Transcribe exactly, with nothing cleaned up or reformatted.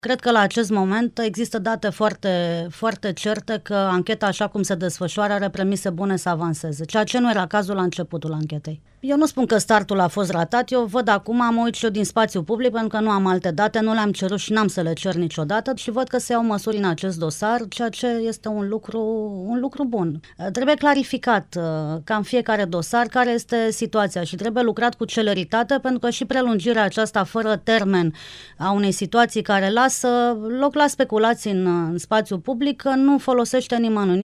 Cred că la acest moment există date foarte, foarte certe că ancheta, așa cum se desfășoară, are premise bune să avanseze, ceea ce nu era cazul la începutul anchetei. Eu nu spun că startul a fost ratat, eu văd acum, mă uit și eu din spațiu public, pentru că nu am alte date, nu le-am cerut și n-am să le cer niciodată și văd că se iau măsuri în acest dosar, ceea ce este un lucru, un lucru bun. Trebuie clarificat ca în fiecare dosar care este situația și trebuie lucrat cu celeritate, pentru că și prelungirea aceasta fără termen a unei situații care lasă loc la speculații în, în spațiu public nu folosește nimănui.